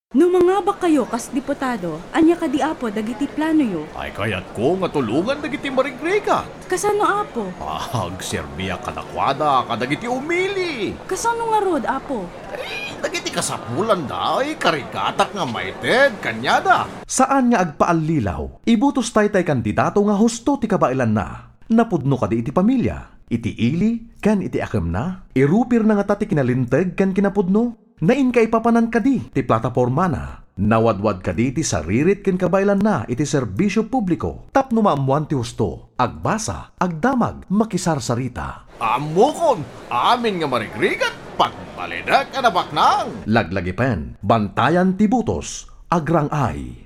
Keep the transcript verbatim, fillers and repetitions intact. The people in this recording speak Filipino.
No mga ba kayo kas diputado, anya ka di apo dagiti plano yo? Ay kayat ko nga tulungan dagiti marigregat. Kasano apo? Ag serbiya kadakwada kadagiti umili. Kasano nga rod apo? Eh, dagiti kasapulan da ay karigatak nga maited kanyada. Saan nga agpaalilaw? Ibutos tay tay kandidato nga husto ti kabailan na. Napudno ka di iti pamilya. Iti ili, kan iti akem na. Irupir na nga tati kinalinteg kan kinapudno. Nain ka ipapanan ka di ti plataforma na. Nawadwad ka di ti saririt ken kabailan na iti serbisyo publiko. Tapno maamuan ti husto. Agbasa, agdamag, makisarsarita. Amokon, amin nga marigregat pagpalidak ka na baknang. Laglagipen, bantayan ti butos, agrang ay.